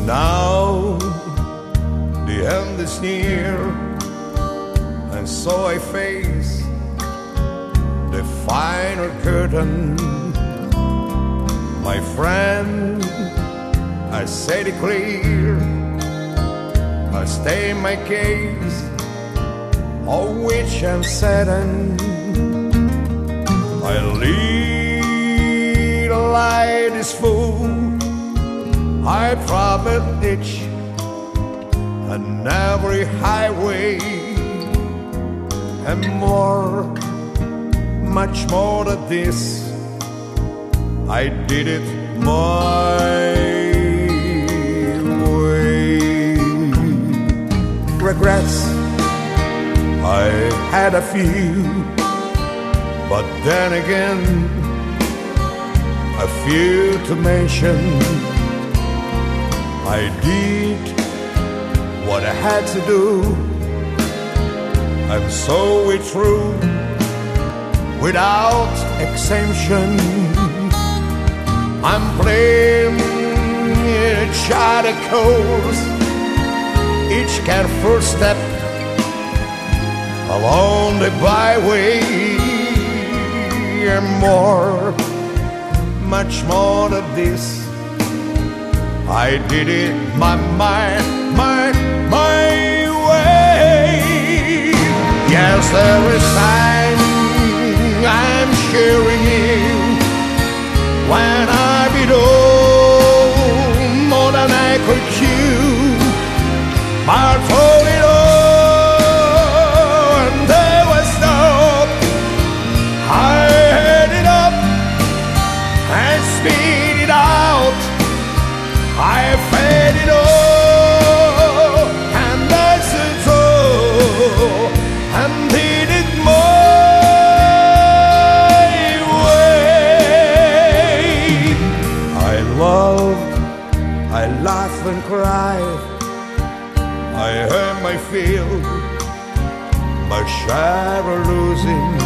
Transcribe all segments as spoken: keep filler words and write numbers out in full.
Now the end is near, and so I face the final curtain. My friend, I said it clear, I stay in my case, of which I'm saddened. My little light is full, I travel each and every highway, and more, much more than this, I did it my way. Regrets, I had a few, but then again, a few to mention. I did what I had to do, and so it through without exemption. I'm playing each other course, each careful step along the byway, and more, much more than this, I did it my, my, my, my way. Yes, there is time, I'm sharing you, when I be more than I could chew, but for it all, and there was no, I had it up and speed it out. I fed it all, and that's the truth, and did it my way. I loved, I laughed and cried, I hurt my feel, my share of losing,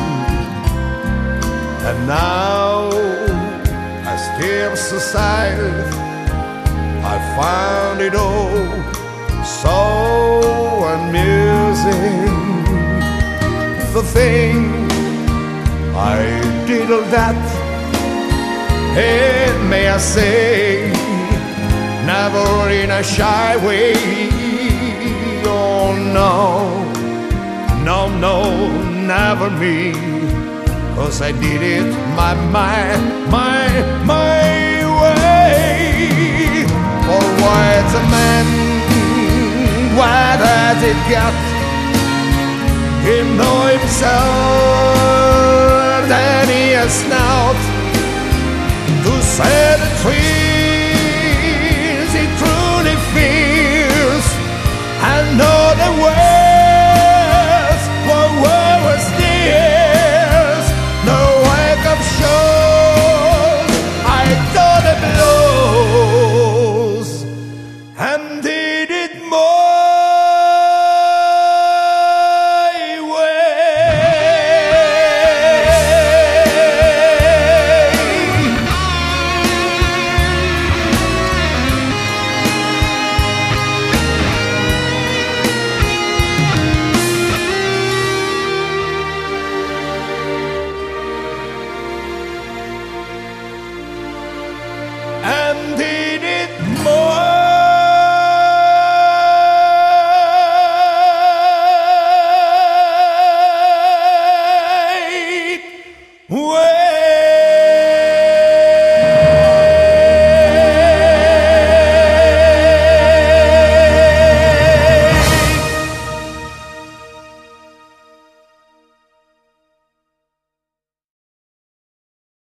and now I still society. I found it all so amusing. The thing I did all that, and may I say, never in a shy way. Oh no, no, no, never me, 'cause I did it my, my, my, my way. For what's a man, what has it got? He know himself that he has snout to say the trees he truly feels, and know the words for what was theirs. No wake up shows, I thought it blows, and did it my way. And did it my way.